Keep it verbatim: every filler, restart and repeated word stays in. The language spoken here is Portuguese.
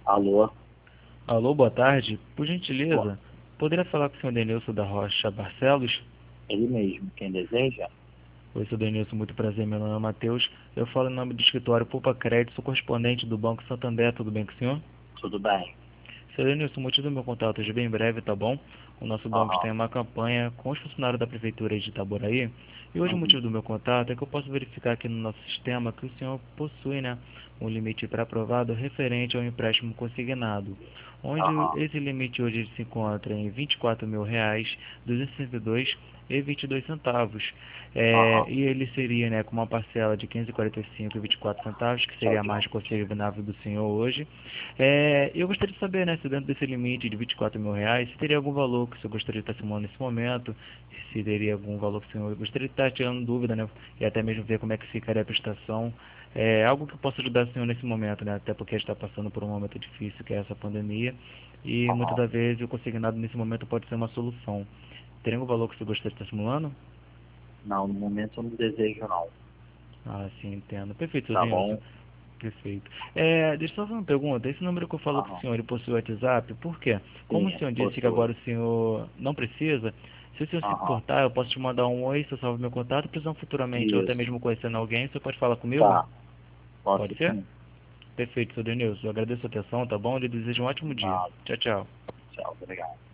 Alô, Alô, boa tarde. Por Bo- gentileza, poderia falar com o senhor Denilson da Rocha Barcelos? ele mesmo, quem deseja? Oi, senhor Denilson, muito prazer. Meu nome é Matheus. Eu falo em nome do escritório Poupa Crédito, sou correspondente do Banco Santander. Tudo bem com o senhor? Tudo bem? Senhor Denilson, o motivo do meu contato hoje é bem breve, tá bom? O nosso banco Aham, tem uma campanha com os funcionários da Prefeitura de Itaboraí. E hoje o uhum, motivo do meu contato é que eu posso verificar aqui no nosso sistema que o senhor possui, né, um limite pré-aprovado referente ao empréstimo consignado, onde aham, esse limite hoje se encontra em vinte e quatro mil reais, duzentos e sessenta e dois e vinte e dois centavos. É, aham, e ele seria, né, com uma parcela de quinze vírgula quarenta e cinco e vinte e quatro centavos, que seria a tchau, mais consignável do senhor hoje. É, eu gostaria de saber, né, se dentro desse limite de vinte e quatro mil reais, se teria algum valor que o senhor gostaria de estar simulando nesse momento, se teria algum valor que o senhor gostaria de estar tirando dúvida, né, e até mesmo ver como é que ficaria a prestação. É algo que possa ajudar o senhor nesse momento, né, até porque a gente está passando por um momento difícil, que é essa pandemia, e muitas aham. das vezes o consignado nesse momento pode ser uma solução. Teria algum valor que o senhor gostaria de estar simulando? Não, no momento eu não desejo não, Ah, sim, entendo. Perfeito, senhor tá Denilson. bom? Perfeito. É, deixa eu só fazer uma pergunta. Esse número que eu falo com o Aham, senhor, ele possui WhatsApp? Por quê? Como o sim, senhor disse que possui. agora o senhor não precisa, se o senhor se Aham, importar, eu posso te mandar um oi, se eu salvo meu contato, precisando futuramente, ou até isso, mesmo conhecendo alguém, você pode falar comigo? tá, posso Pode ser? sim. Perfeito, senhor Denilson. Eu agradeço a atenção, tá bom? Eu lhe desejo um ótimo dia. Nada, Tchau, tchau. tchau, obrigado.